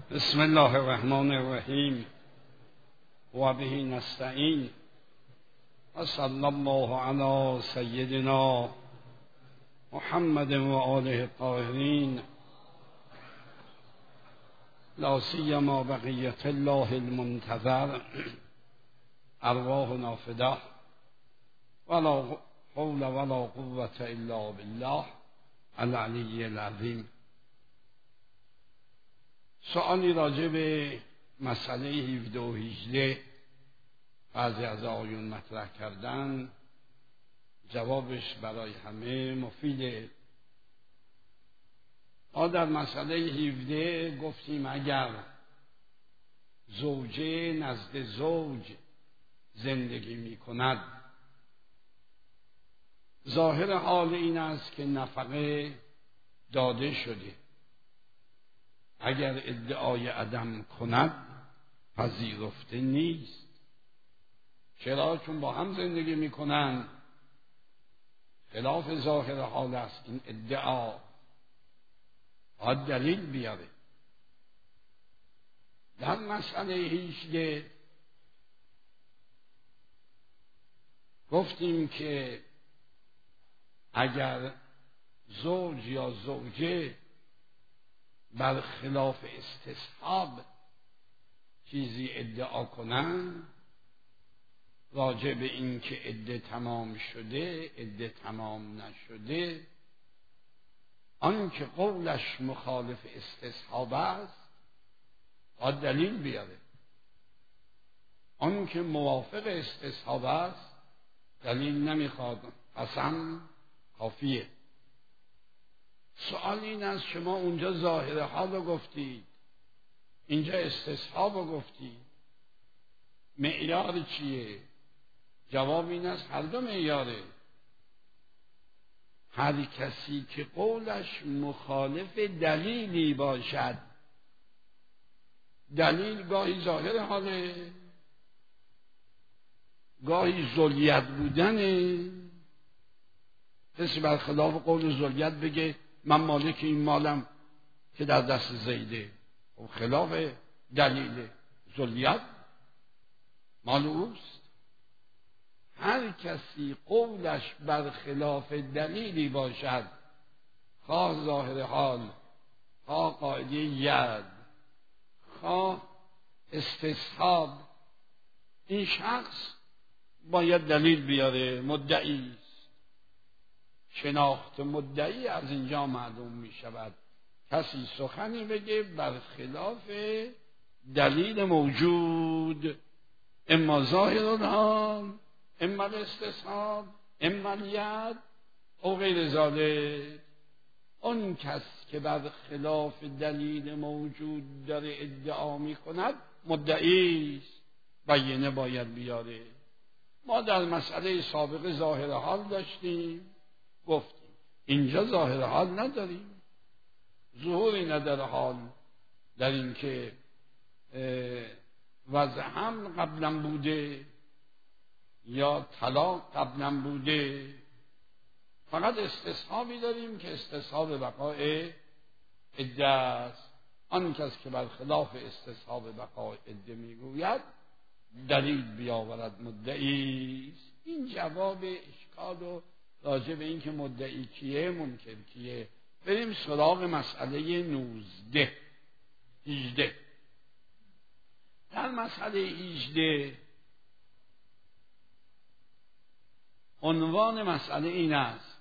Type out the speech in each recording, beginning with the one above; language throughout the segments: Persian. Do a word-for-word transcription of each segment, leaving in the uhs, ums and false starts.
بسم الله الرحمن الرحیم و به نستعین و صلی الله علی سیدنا محمد و آله الطاهرین لا سیما بقیة الله المنتظر ارواحنا فداه ولا حول ولا قوة الا بالله العلی العظیم. سوالی راجع به مسئله هفده و هجده بعضی از آیون مطرح کردن، جوابش برای همه مفیده. ما در مسئله هفده گفتیم اگر زوجه نزد زوج زندگی می کند، ظاهر حال این است که نفقه داده شده. اگر ادعای عدم کند پذیرفته نیست. چرا؟ چون با هم زندگی میکنن، خلاف ظاهر حال است این ادعا. باید دلیل بیاره. در مسئله هجده گفتیم که اگر زوج یا زوجه بر خلاف استصحاب چیزی ادعا کنن راجع به این که عده تمام شده عده تمام نشده، آن که قولش مخالف استصحاب است باید دلیل بیاره. آن که موافق استصحاب است دلیل نمیخواد، قسم کافیه. سوال این است شما اونجا ظاهر حال رو گفتید، اینجا استصحاب رو گفتید، معیار چیه؟ جواب این است هر دو معیاره. هر کسی که قولش مخالف دلیلی باشد، دلیل گاهی ظاهر حاله، گاهی ذلیت بودنه. کسی برخلاف قول ذلیت بگه من مالک این مالم که در دست زیده، و خلاف دلیل ذلیت مال اوست. هر کسی قولش بر خلاف دلیلی باشد، خواه ظاهر حال، خواه قاعده ید، خواه استصحاب، این شخص باید دلیل بیاره. مدعی شناخت مدعی از اینجا معلوم می شود. کسی سخنی بگه بر خلاف دلیل موجود، اما ظاهر الحال، اما استصحاب، اما الید او غیر ذالک. اون کس که بر خلاف دلیل موجود داره ادعا می کند مدعی است، بینه باید بیاره. ما در مسئله سابقه ظاهر حال داشتیم، گفتیم اینجا ظاهر حال نداریم، ظهوری نداره حال در این که وضع هم قبلا بوده یا طلاق قبلا بوده. فقط استصحابی داریم که استصحاب بقای عده است. آن کس که بر خلاف استصحاب بقای عده میگوید دلیل بیاورد، مدعی است. این جواب اشکال و راجع به این که مدعی کیه، منکر کیه. بریم سراغ مسئله نوزده هجده. در مسئله هجده عنوان مسئله این است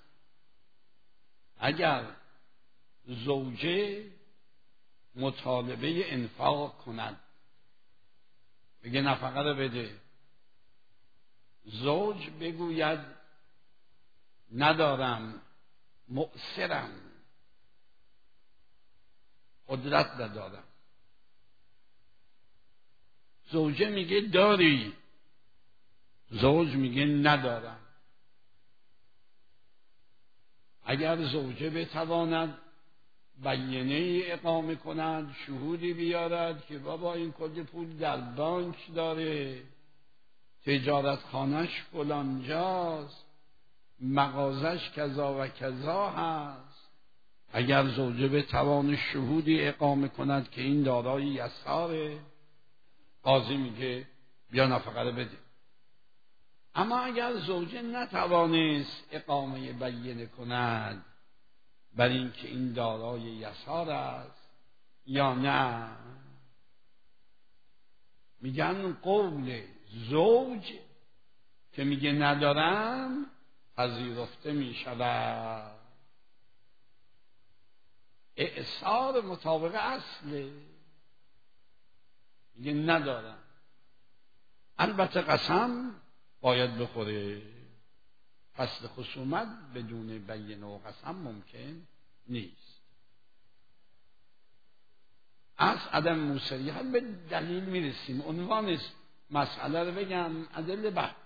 اگر زوجه مطالبه انفاق کند، بگه نفقه رو بده، زوج بگوید ندارم، مؤثرم، قدرت ندارم. زوجه میگه داری، زوج میگه ندارم. اگر زوجه بتواند بیانیه اقامه کند، شهودی بیارد که بابا این کل پول در بانک داره، تجارت خانش فلان جاست، مغازش کذا و کذا هست، اگر زوجه به توان شهودی اقامه کند که این دارای یساره، قاضی میگه بیا نفقه رو بده. اما اگر زوجه نتوانست اقامه بینه کند بر این که این دارای یسار است یا نه، میگن قول زوج که میگه ندارم پذیرفته میشود. اعصار مطابق اصله، میگه ندارم. البته قسم باید بخوره، فصل خصومت بدون بینه و قسم ممکن نیست. از عدم موسریت به دلیل میرسیم. عنوان مسئله رو بگم، ادله بعد.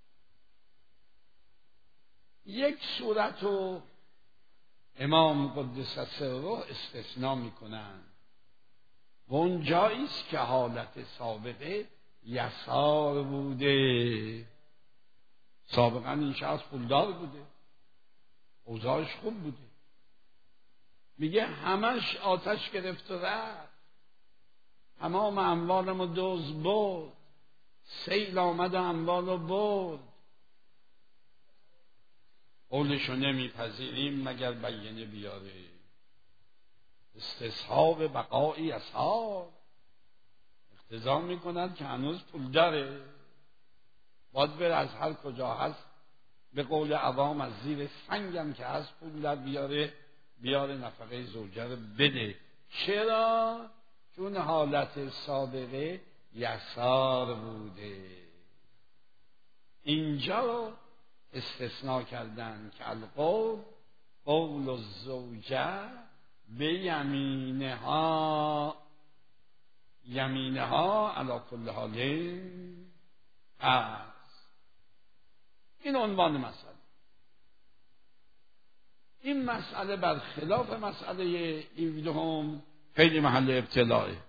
یک صورت رو امام قدس سره استثناء میکنن و اون جایی است که حالت سابقه یسار بوده. سابقا این شخص پولدار بوده، اوضاعش خوب بوده، میگه همش آتش گرفت و رفت، تمام اموالم رو دزد برد، سیل آمد و اموال رو برد. قولشو نمیپذیریم مگر بینه بیاره. استصحاب بقایی اصحاب اقتضا میکنند که هنوز پول داره، باید بره از هر کجا هست، به قول عوام از زیر سنگم که هست پول در بیاره، بیاره نفقه زوجه رو بده. چرا؟ چون حالت سابقه یسار بوده. اینجا رو استثناء کردن که القول قول الزوجه به یمینها، یمینها علی کل حال است. این عنوان مسئله. این مسئله برخلاف مسئله هفدهم خیلی محل ابتلائه.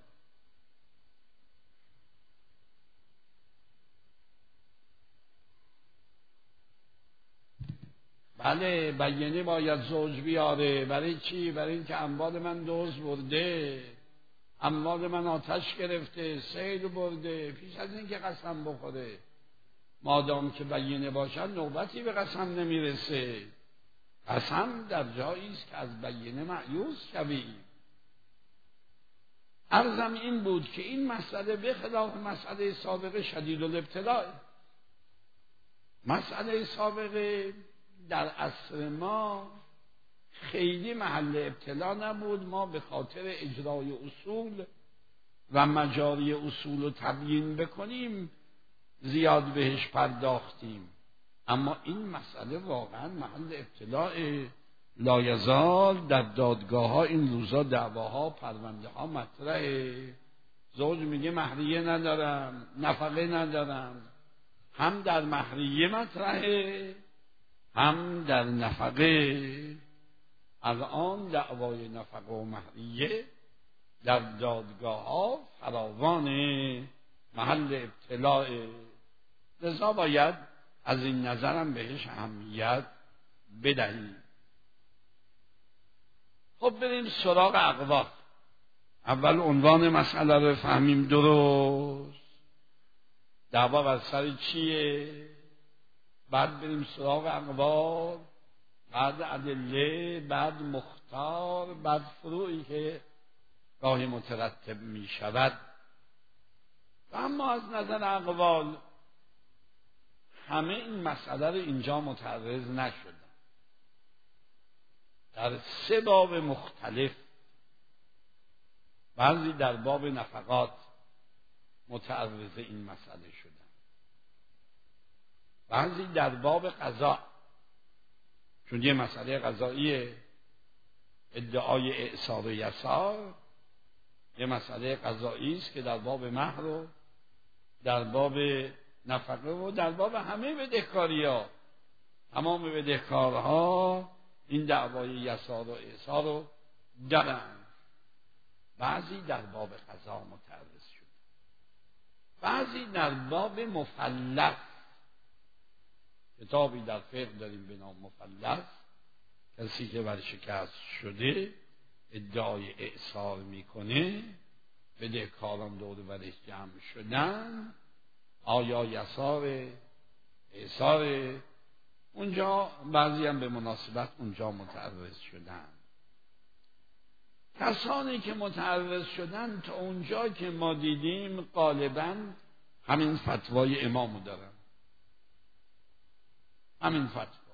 بله بینه باید زوج بیاره. برای چی؟ برای این که اموال من دزد برده، اموال من آتش گرفته، سیل برده، پیش از این که قسم بخوره. مادام که بینه باشد نوبتی به قسم نمیرسه. قسم در جایی است که از بینه مایوس شویم. عرضم این بود که این مسئله به خلاف مسئله سابقه شدید الابتلاء. مسئله سابقه در عصر ما خیلی محل ابتلا نبود. ما به خاطر اجرای اصول و مجاری اصول رو تبیین بکنیم زیاد بهش پرداختیم. اما این مسئله واقعا محل ابتلاء. لایزال در دادگاه ها این روزا دعواها، پرونده ها مطرحه. زوج میگه مهریه ندارم، نفقه ندارم. هم در مهریه مطرحه هم در نفقه. الان دعوای نفقه و مهریه در دادگاه ها فراوان محل ابتلاء. لذا باید از این نظرم بهش اهمیت بدهیم. خب بریم سراغ اقوال. اول عنوان مسئله رو فهمیم درست، دعوا بر سر چیه، بعد بریم سراغ اقوال، بعد ادله، بعد مختار، بعد فروعی که گاهی مترتب می شود. و اما از نظر اقوال همه این مسئله رو اینجا متعرض نشدن. در سه باب مختلف، بعضی در باب نفقات متعرض این مسئله شدن، بعضی در باب قضا، چون یه مسئله قضایی ادعای اعصار و یسار، یه مسئله قضایی است که در باب مهر و در باب نفقه و در باب همه بدهکاری ها، تمام بدهکارها این دعوای یسار و اعصار رو دارن. بعضی در باب قضا متعرض شد، بعضی در باب مفلس. کتابی در فقه داریم به نام مفلس کسی که ورشکست شده ادعای اعصار میکنه، بدهکاران دور برش جمع شدن، آیا یسار اعصار؟ اونجا بعضی هم به مناسبت اونجا متعرض شدن. کسانی که متعرض شدن تا اونجا که ما دیدیم غالباً همین فتوای امامو دارن، همین فتوا.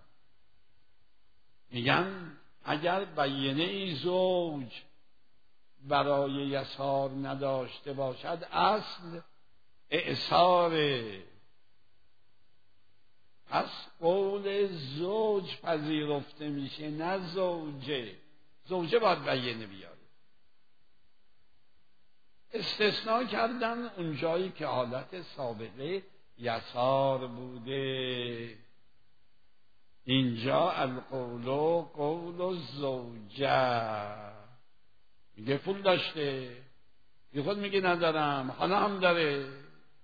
میگن اگر بیینه زوج برای یسار نداشته باشد اصل اعصاره، پس قول زوج پذیرفته میشه نه زوجه. زوجه باید بیینه بیاره. استثناء کردن اونجایی که حالت سابقه یسار بوده. اینجا القول قول زوجه، میگه پول داشته، بی خود میگه ندارم، حالا هم داره.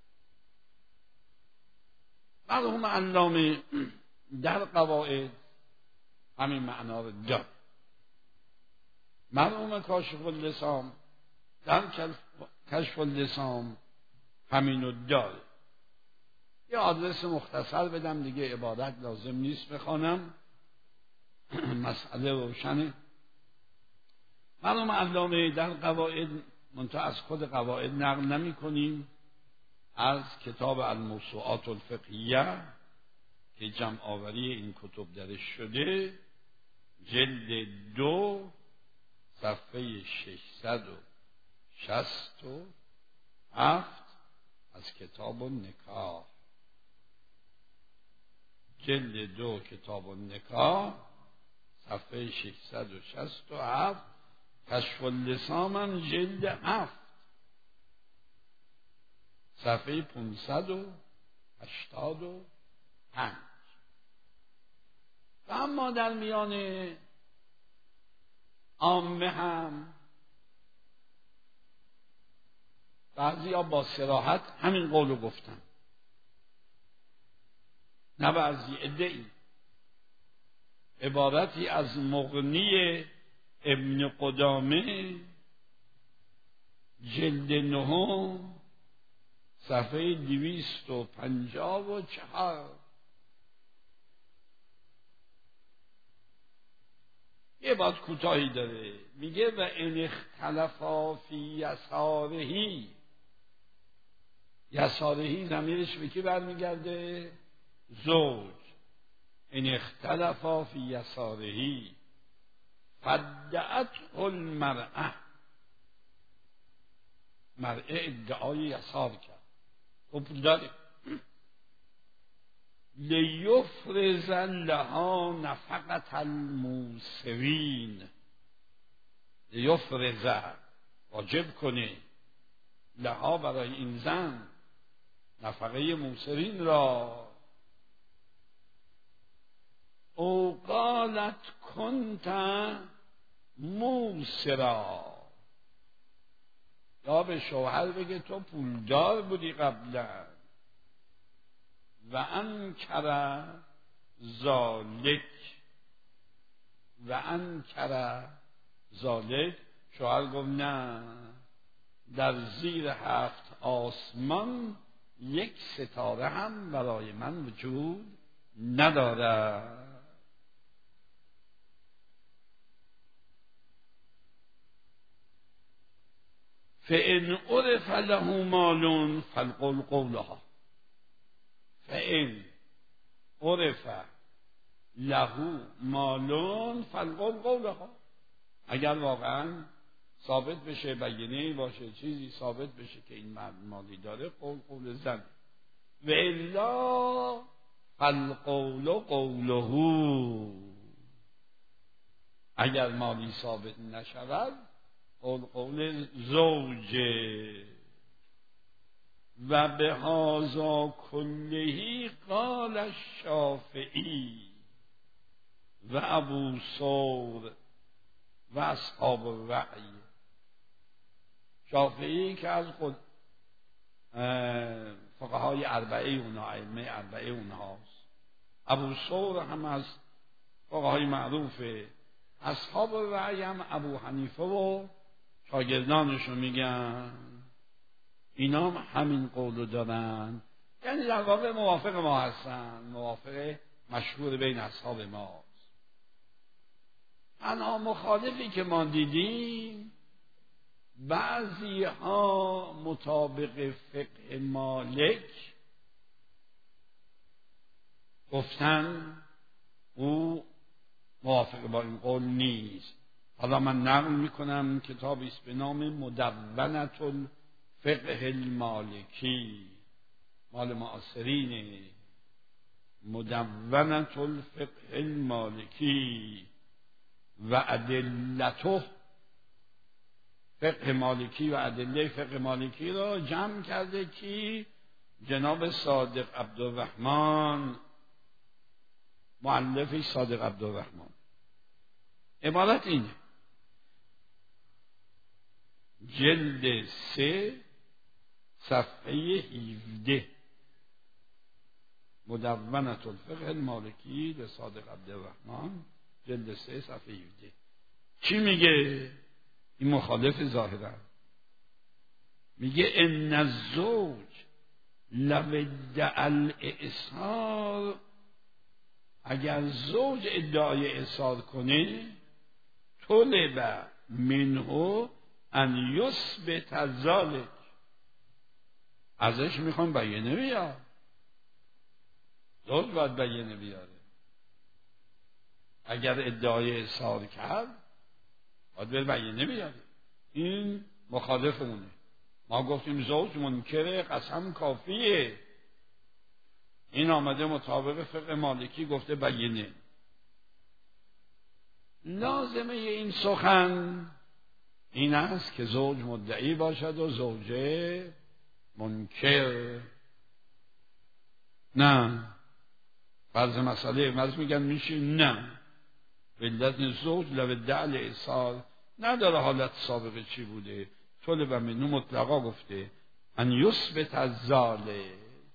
مرحوم علامه در قواعد همین معنا رو داره. مرحوم کاشف اللسان در کشف اللسان همینو داره. یه آدرس مختصر بدم دیگه، عبارت لازم نیست بخوانم، مسئله روشنه. مرحوم علامه در قواعد، منتها از خود قواعد نقل نمی کنیم، از کتاب الموسوعات الفقهیه که جمع آوری این کتب درش شده، جلد دو صفحه ششصد و شصت و هفت از کتاب النکاح. جلد دو کتاب النکاح صفحه ششصد و شصت و هفت. کشف اللسان هم جلد هفت صفحه پانصد و هشتاد و پنج. و اما در میان عامه هم بعضی ها با صراحت همین قولو گفتن، نه بعضی ادعی. عبارتی از مغنی ابن قدامه جلد نهم صفحه دویست و پنجاه و چهار. یه بات کوتاهی داره، میگه و ان اختلفا فی یسارهی. یسارهی ضمیرش به کی برمیگرده؟ زوج. ان اختلفا فی یسارهی فدعت المرأه. مرأه ادعای یسار کرد، خب داره لیفرز لها نفقت الموسرین. لیفرز واجب کنه لها برای این زن نفقه موسرین را. او قالت کنت موسرا، یا به شوهر بگه تو پولدار بودی قبلا. و انکر ذالک، و انکر ذالک، شوهر گفت نه، در زیر هفت آسمان یک ستاره هم برای من وجود نداره. فإن عرف له مال فالقول قولها. فإن عرف له مال فالقول قولها. اگر واقعا ثابت بشه، بیانیه‌ای باشه، چیزی ثابت بشه که این مرد مالی داره، قول قول زن. و الا فالقول قوله. اگر مالی ثابت نشود، قول قول زوجه. و به هذا کلهی قال الشافعی و ابو ثور و اصحاب الرأی. شافعی که از خود فقهای اربعه اونا، ائمه اربعه اونهاست. ابو ثور هم از فقهای معروف اصحاب رأی هم ابو حنیفه و شاگردانشو میگن، اینا هم همین قولو دارن، یعنی در واقع موافق ما هستن، موافق مشهور بین اصحاب ماست. تنها مخالفی که ما دیدیم بعضی ها مطابق فقه مالک گفتن او موافق با این قول نیست. حالا من نقل میکنم کتابی است به نام مدونة الفقه المالکی، مال معاصرینه، مدونة الفقه المالکی و ادلته، فقه مالکی و ادله فقه مالکی را جمع کرده کی؟ جناب صادق عبدالرحمن، مؤلفش صادق عبدالرحمن. عبارت اینه، جلد سه صفحه هفده، مدونة الفقه المالکی لصادق عبدالرحمن، جلد سه صفحه هفده. چی میگه؟ این مخالف ظاهرا میگه ان الزوج لو ادعى الاعصار، اگر زوج ادعای اعصار کنه، طلب منه ان یثبت ذلک، ازش میخوان بیانیه بیار، زوج باید بیانیه بیاره. اگر ادعای اعصار کرد باید بر بیانیه بیاره. این مخالفمونه. ما گفتیم زوج منکره، قسم کافیه. این آمده مطابق فقه مالکی گفته بیانیه. لازمه این سخن این است که زوج مدعی باشد و زوجه منکر. نه فرض مسئله مرز میگن میشه نه، ولت زوج لو ادعى الاعصار نداره حالت سابقه چی بوده، طلب منه مطلقا گفته ان یثبت الذالک.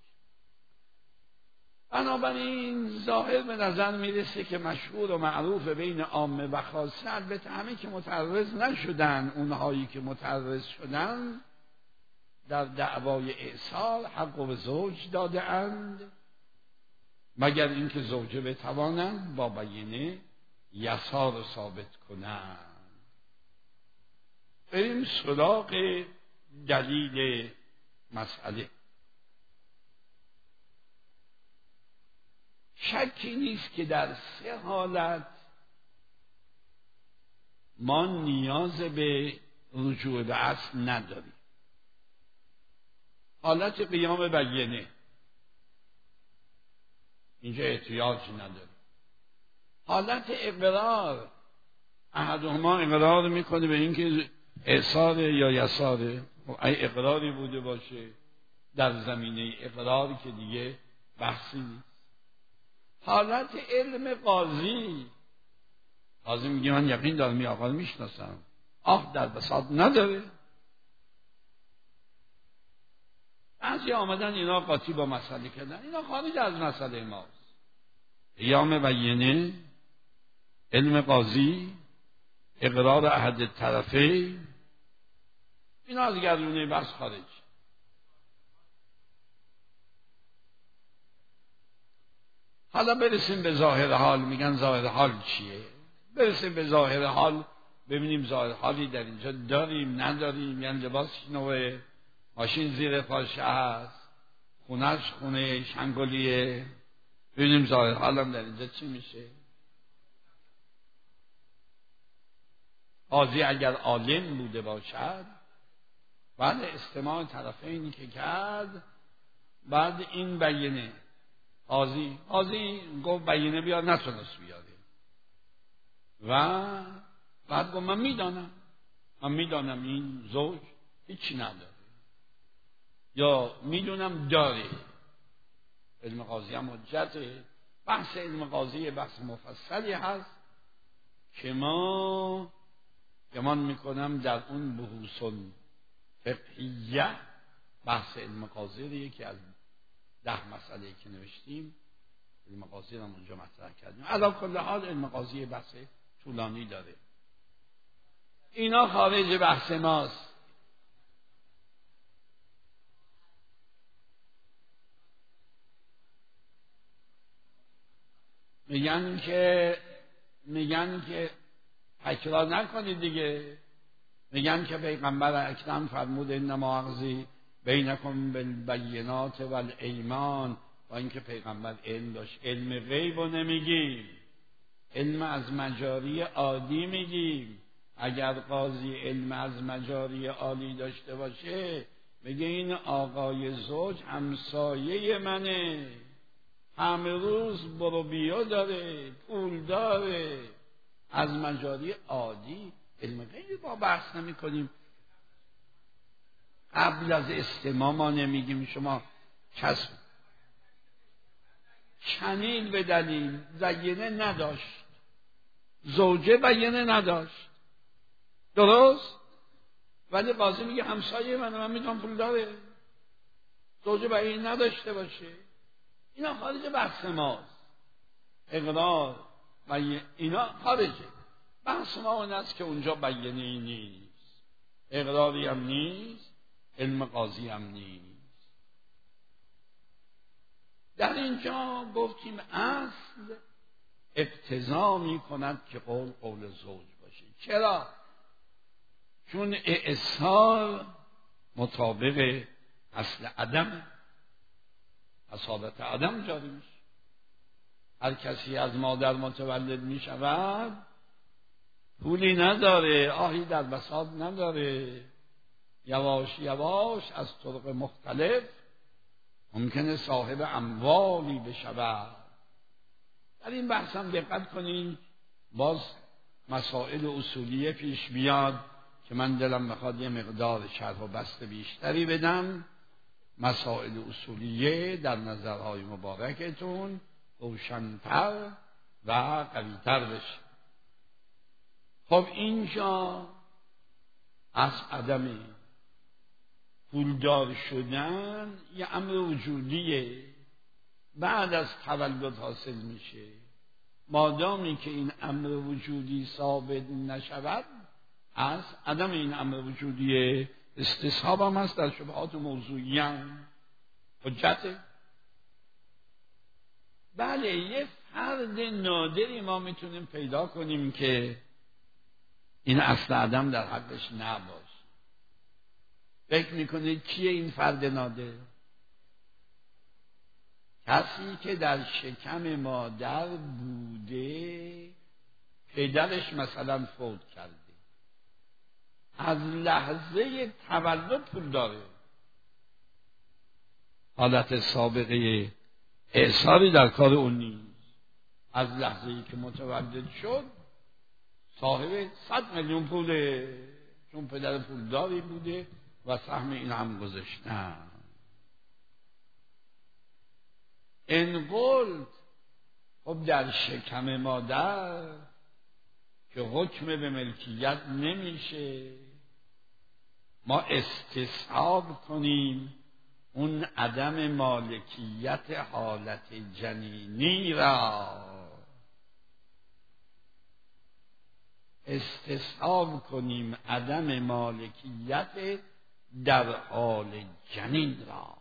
بنابراین ظاهر به نظر میرسه که مشهور و معروف بین عامه و خاصه، البته همه که متعرض نشدن، اونهایی که متعرض شدن در دعوای اعصار حق به زوج داده اند، مگر اینکه زوجه بتوانند با بیانیه یسار رو ثابت کنند. بریم سراغ دلیل مسئله. شکی نیست که در سه حالت ما نیاز به رجوع به اصل نداریم. حالت قیام بیانیه اینجا احتیاج نداریم. حالت اقرار، احدهما اقرار میکنه به اینکه اعصار یا یساره، ای اقراری بوده باشه در زمینه اقراری که دیگه بحثی نیست. حالت علم قاضی، قاضی میگه من یقین دارم این آقا رو میشناسم، آه در بساط نداره. بعضی آمدن اینا قاطی با مسئله کردن، اینا خارج از مسئله ماست. قیام بیانیه، علم قاضی، اقرار احد طرفه، اینا از گردونه بحث خارج. حالا برسیم به ظاهر حال. میگن ظاهر حال چیه؟ برسیم به ظاهر حال، ببینیم ظاهر حالی در اینجا داریم نداریم. یعنی لباس نوه، ماشین زیر پاشه هست، خونهش خونه شنگولیه. ببینیم ظاهر حالم در اینجا چی میشه. قاضی اگر عالم بوده باشد، بعد استماع طرفینی که کرد، بعد این بیانیه قاضی قاضی گفت بیانیه بیار، نتونست بیاره، و بعد گفت من میدانم من میدانم این زوج هیچی نداره، یا میدونم داره. علم قاضی هم حجته. بحث علم قاضی بحث مفصلی هست که ما گمان میکنم در اون بحوث فقهیه بحث علم قاضی رو یکی از ده مسئله که نوشتیم علم قاضی رو اونجا مطرح کردیم. علی کل حال علم قاضی بحث طولانی داره. اینا خارج بحث ماست. میگن که میگن که تکرار نکنید دیگه. میگن که پیغمبر اکرم فرمود انما اغزی بینکم بالبینات والایمان، با اینکه پیغمبر علم داشت. علم غیب رو نمیگیم، علم از مجاری عادی میگیم. اگر قاضی علم از مجاری عالی داشته باشه بگه این آقای زوج همسایه منه، همه روز برو بیا داره، پول داره، از مجاری عادی. علم غیب با بحث نمی کنیم. قبل از استماع ما نمیگیم شما کسب چنین به دلیل زینه نداشت، زوجه بیانه نداشت، درست؟ ولی قاضی میگه همسایه من من میتونم پول داره، زوجه بیانه نداشته باشه. اینا خارج بحث ماست. اقرار و اینا خارجه بحث ما. اون است که اونجا بیانه ای نیست، اقراری هم نیست، علم قاضی هم نیست. در اینجا گفتیم اصل اقتضا می کند که قول قول زوج باشه. چرا؟ چون اعصار مطابق اصل عدم، از حالت عدم جاری میشه. هر کسی از مادر متولد می شود پولی نداره، آهی در بساط نداره، یواش یواش از طرق مختلف ممکنه صاحب اموالی بشود. در این بحث هم دقت کنین، باز مسائل اصولیه پیش بیاد که من دلم بخواد یه مقدار شرح و بسط بیشتری بدم. مسائل اصولیه در نظرهای مبارکتون روشن‌تر و قوی‌تر بشه. خب اینجا از عدم پولدار شدن یه امر وجودیه، بعد از تولد حاصل میشه. مادامی که این امر وجودی ثابت نشود، از عدم این امر وجودی استصحاب هم هست در شبهات موضوعی هم حجته. بله یه فرد نادری ما میتونیم پیدا کنیم که این اصل عدم در حقش نباشه. فکر میکنید کیه این فرد نادر؟ کسی که در شکم مادر بوده، پدرش مثلا فوت کرده، از لحظه تولد پول داره، حالت سابقه اعصاری در کار اون نیست. از لحظه ای که متولد شد صاحب صد میلیون پوله، چون پدر پولداری بوده و سهم این هم گذاشتن. این قلت خب در شکم مادر که حکم به ملکیت نمیشه، ما استصحاب کنیم اون عدم مالکیت حالت جنینی را، استصحاب کنیم عدم مالکیت در حال جنین را.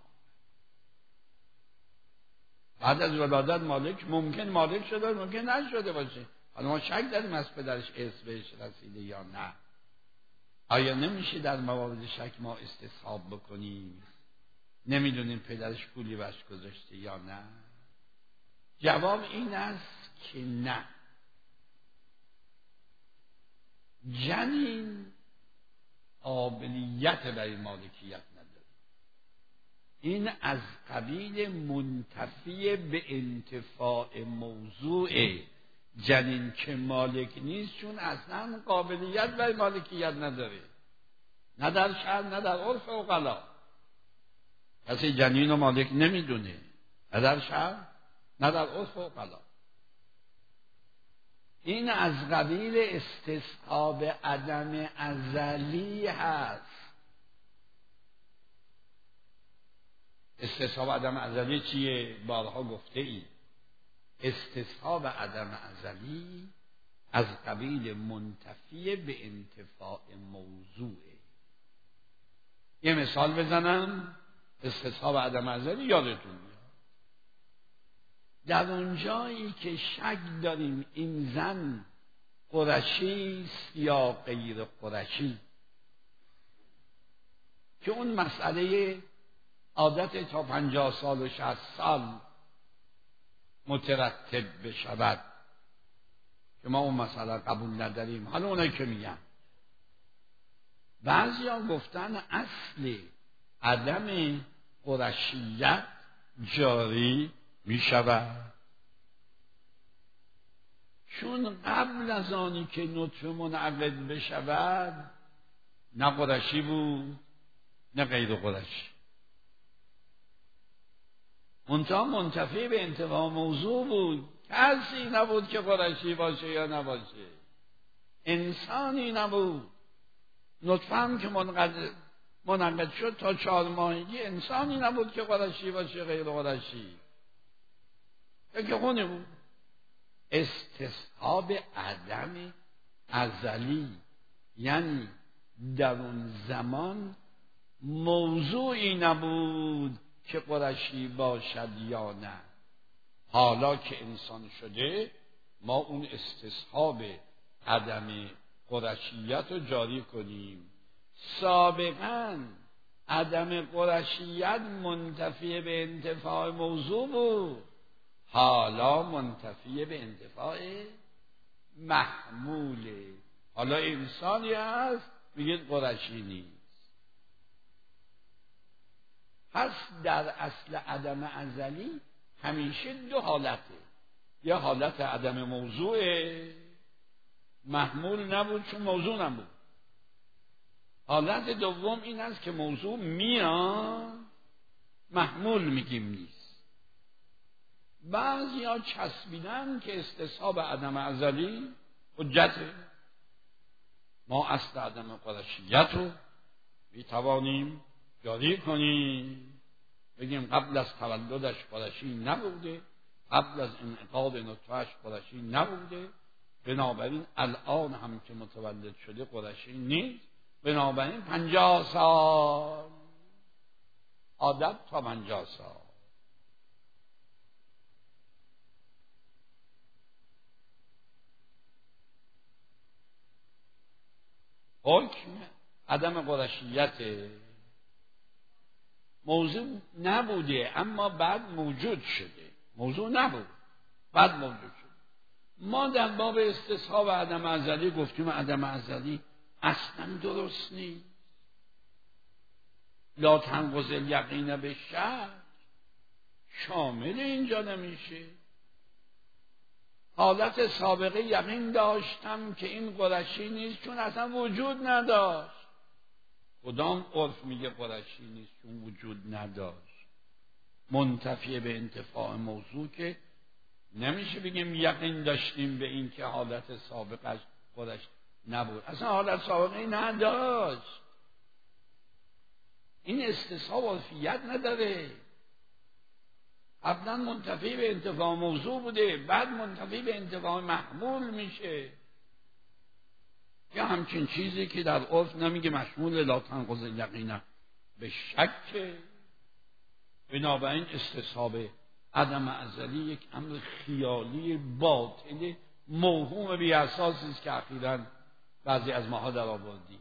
بعد از ولادت مالک ممکن مالک شده، ممکن نشده باشه. حالا ما شک داریم از پدرش ارث بهش رسیده یا نه. آیا نمیشه در موارد شک ما استصحاب بکنیم؟ نمیدونیم پدرش پولی برش گذاشته یا نه؟ جواب این است که نه. جنین قابلیت برای مالکیت نداره. این از قبیل منتفی به انتفاع موضوع. جنین که مالک نیست چون اصلا قابلیت برای مالکیت نداره، نه در شرع نه در عرف عقلا. کسی جنین رو مالک نمیدونه، نه در شرع نه در عرف عقلا. این از قبیل استصحاب عدم ازلی هست. استصحاب عدم ازلی چیه؟ بارها گفته ای استصحاب عدم ازلی از قبیل منتفی به انتفاع موضوعه. یه مثال بزنم، استصحاب عدم ازلی یادتون میاد. در اون جایی که شک داریم این زن قرشی است یا غیر قرشی، که اون مسئله عادت تا پنجاه سال و شصت سال مترتب بشود که ما اون مسئله قبول نداریم. حالا اونایی که میگن، بعضیا گفتن اصل عدم قرشیت جاری میشود، چون قبل از آنی که نطفه منعقد بشود نه قرشی بود نه غیر قرشی، منتها منتفی به انتفاع موضوع بود. کسی نبود که قرشی باشه یا نباشه، انسانی نبود. نطفه هم که منقد منعقد شد تا چهار ماهگی انسانی نبود که قرشی باشه غیر قرشی، که خونه بود. استصحاب عدم ازلی یعنی در اون زمان موضوعی نبود که قرشی باشد یا نه. حالا که انسان شده ما اون استصحاب عدم قرشیت رو جاری کنیم. سابقاً عدم قرشیت منتفی به انتفاع موضوع بود، حالا منتفی به انتفاع محموله. حالا انسانی هست میگید قرشی نیست. پس در اصل عدم ازلی همیشه دو حالته، یا حالت عدم موضوعه، محمول نبود چون موضوع نبود. حالت دوم این است که موضوع میاد محمول میگیم نیست. بعضی ها چسبیدن که استصحاب عدم ازلی حجته، ما اصل عدم قرشیت رو میتوانیم جاری کنیم، بگیم قبل از تولدش قرشی نبوده، قبل از انعقاد نطفهش قرشی نبوده، بنابراین الان هم که متولد شده قرشی نیست، بنابراین پنجاه سال عادت تا پنجاه سال. حکم عدم قرشیت موضوع نبوده اما بعد موجود شده، موضوع نبود بعد موجود شده. ما در باب استصحاب عدم ازلی گفتیم عدم ازلی اصلا درست نیست. لا تنقض الیقین به شک شامل اینجا نمیشه. حالت سابقه یقین داشتم که این قرشی نیست چون اصلا وجود نداشت. کدام عرف میگه قرشی نیست چون وجود نداشت؟ منتفی به انتفاع موضوع که نمیشه بگیم یقین داشتیم به این که حالت سابقش قرش نبود، اصلا حالت سابقه نداشت. این استصحاب عرفیت نداره. قبلا منتفی به انتفاع موضوع بوده، بعد منتفی به انتفاع محمول میشه، یا همچین چیزی که در عرف نمیگه مشمول لا تنقض الیقین به شک. بنابراین استصحاب عدم ازلی یک امر خیالی باطل موهوم بی اساسی است که اخیراً بعضی از ماها در آوردیم.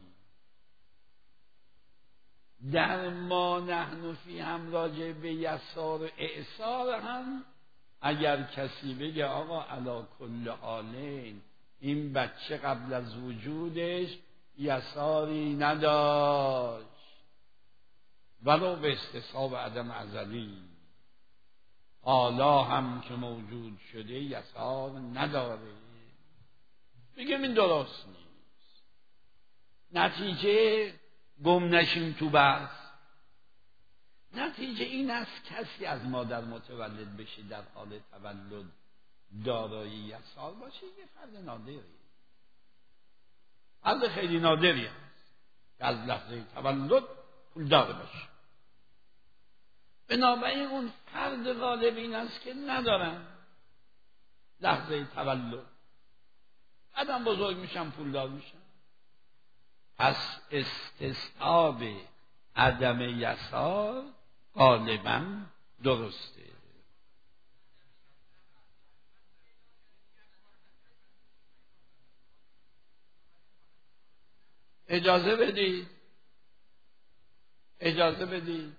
در ما نحن فی هم راجع به یسار و اعصار هم اگر کسی بگه آقا علی کل حالین این بچه قبل از وجودش یساری نداشت ولو به استصحاب عدم ازلی، حالا هم که موجود شده یسار نداره، بگیم این درست نیست. نتیجه گم نشیم تو بحث. نتیجه این است کسی از مادر متولد بشه در حال تولد دارای یسار باشه، یه فرد نادری، فرد خیلی نادری هست که از لحظه تولد پول داره باشه. بنابراین اون فرد غالب این است که ندارن. لحظه تولد. بعدم بزرگ میشم پولدار میشم. پس استصحاب عدم یسار غالبا درسته. اجازه بدید اجازه بدید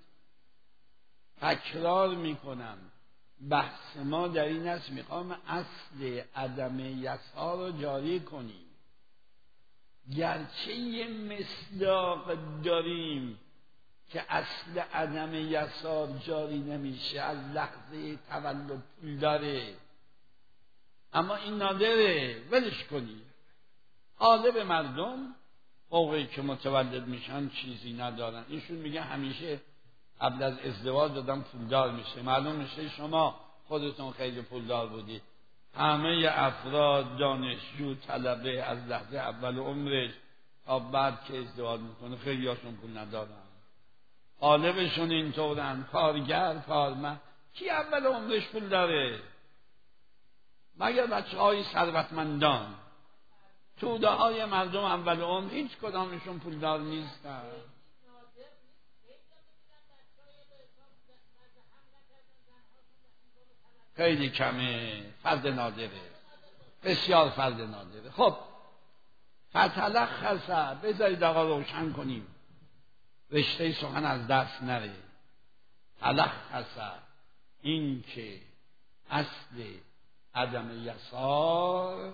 تکرار میکنم، بحث ما در این است میخوام اصل عدم یسار رو جاری کنیم. گرچه یه مصداق داریم که اصل عدم یسار جاری نمیشه، از لحظه تولد پول داره، اما این نادره، ولش کنید. غالب مردم موقعی که متولد میشن چیزی ندارن. ایشون میگه همیشه قبل از ازدواج دادم پولدار میشه. معلوم میشه شما خودتون خیلی پولدار بودید. همه افراد دانشجو طلبه از لحظه اول عمرش تا بعد که ازدواج میکنه خیلی هاشون پول ندارن. غالبشون اینطورن، کارگر، کارمند. کی اول عمرش پول داره؟ مگر بچه های ثروتمندان. توده های مردم اول عمر هیچ کدامشون پولدار نیستن. خیلی کمه، فرد نادره، بسیار فرد نادره. خب فتلخص، بذارید آقا روشن کنیم رشته سخن از دست نره. تلخص این که اصل عدم یسار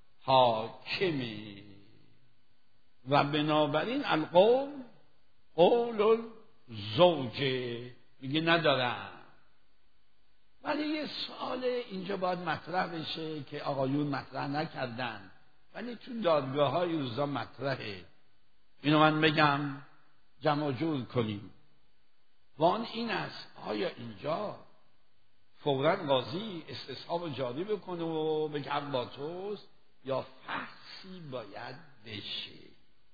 حاکمه و بنابراین القول قول الزوجه، میگه ندارم. ولی یه سوال اینجا باید مطرح بشه که آقایون مطرح نکردن ولی تو دادگاه های روزا مطرحه. اینو من بگم جمع جور کنیم. وان این است آیا اینجا فوراً قاضی استصحاب جاری بکنه و بگه حق با توست یا فحصی باید بشه؟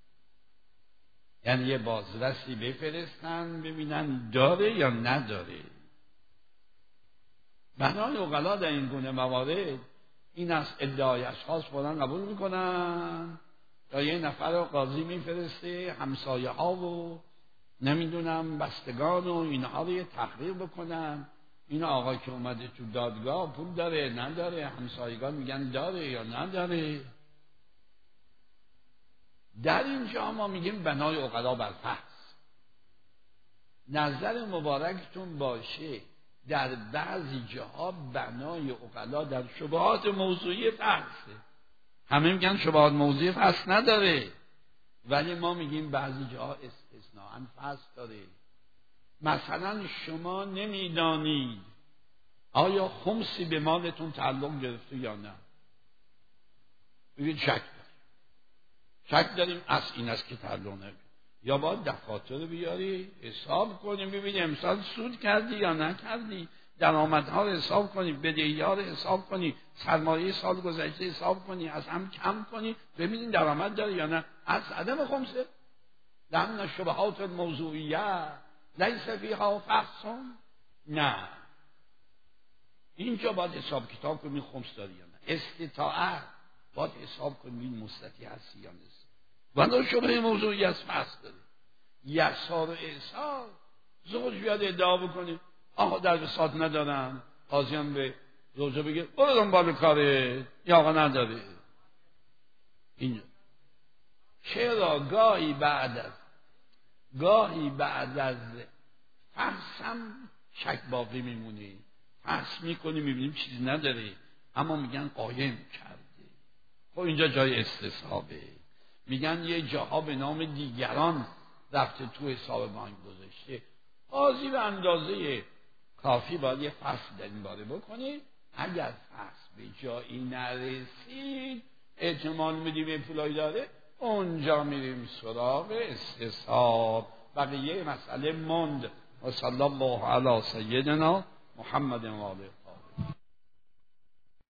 یعنی یه بازرسی بفرستن ببینن داره یا نداره. بنای عقلا در این گونه موارد این از ادعای اشخاص فوراً قبول میکنن یا یه نفر رو قاضی میفرسته همسایه ها و نمیدونم بستگان و اینها رو یه تحقیق بکنن. این آقا که اومده تو دادگاه پول داره نداره، همسایگان میگن داره یا نداره. در اینجا ما میگیم بنای عقلا بر فحص. نظر مبارکتون باشه در بعضی جاها بنای عقلا در شبهات موضوعی فحصه. همه میگن شبهات موضوعی فحص نداره، ولی ما میگیم بعضی جاها استثناءً فحص داره. مثلا شما نمیدانید آیا خمسی به مالتون تعلق گرفته یا نه. بگید شک داریم شک داریم از این است که تعلق نگرفته. یا باید دفاتر بیاری حساب کنیم ببینیم امسال سود کردی یا نکردی، درآمدها رو حساب کنی، بدهی‌ها رو حساب کنی، سرمایه سال گذشته حساب کنی، از هم کم کنی ببینیم درآمد داره یا نه. از عدم خمسه لأن الشبهات الموضوعیه لیس فیها فحص. نه، اینجا باید حساب کتاب کنیم خمس داری یا نه. استطاعت باید حساب کنیم مستطیع هستی یا نیست. ولی شبه موضوعی از فحص داره. یسار و اعصار زوج بیاد ادعا بکنه آقا در بساط ندارم، قاضیان به زوجه بگه برو دنبال کاره، یا آقا نداره. اینجا چرا گاهی بعد از گاهی بعد از فحص هم شک باقی میمونه، فحص میکنی میبینیم چیزی نداره اما میگن قایم کرده. خب اینجا جای استصحابه. میگن یه جاها به نام دیگران رفته تو حساب بانک گذاشته. قاضی به اندازه کافی باید یه فحص در این باره بکنه. اگر فحص به جایی نرسید احتمال میدیم پولایی داره، اونجا میریم سراغ استصحاب. بقیه مسئله مند. و صلی الله علی سیدنا محمد و آله.